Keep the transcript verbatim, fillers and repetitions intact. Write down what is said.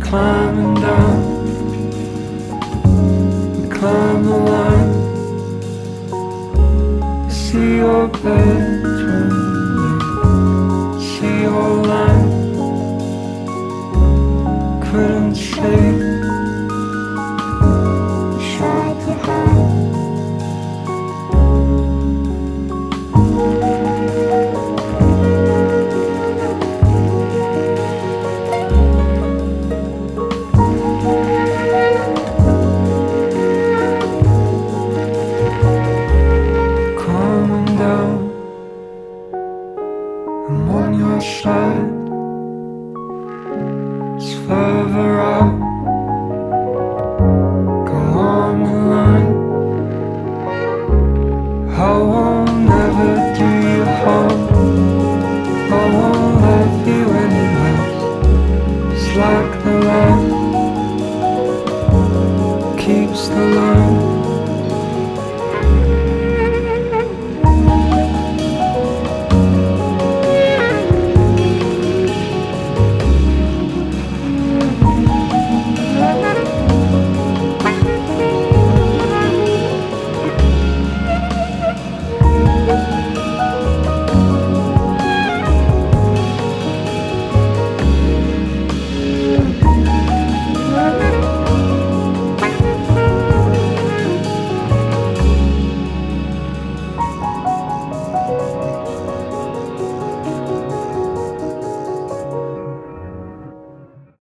climbing down, we climb the line. I see your bedroom, see your line. Couldn't sleep, tried to hide. I'm on your side, it's further out. Go on the line, I won't never do you harm. I won't let you anywhere. It's like the light keeps the line.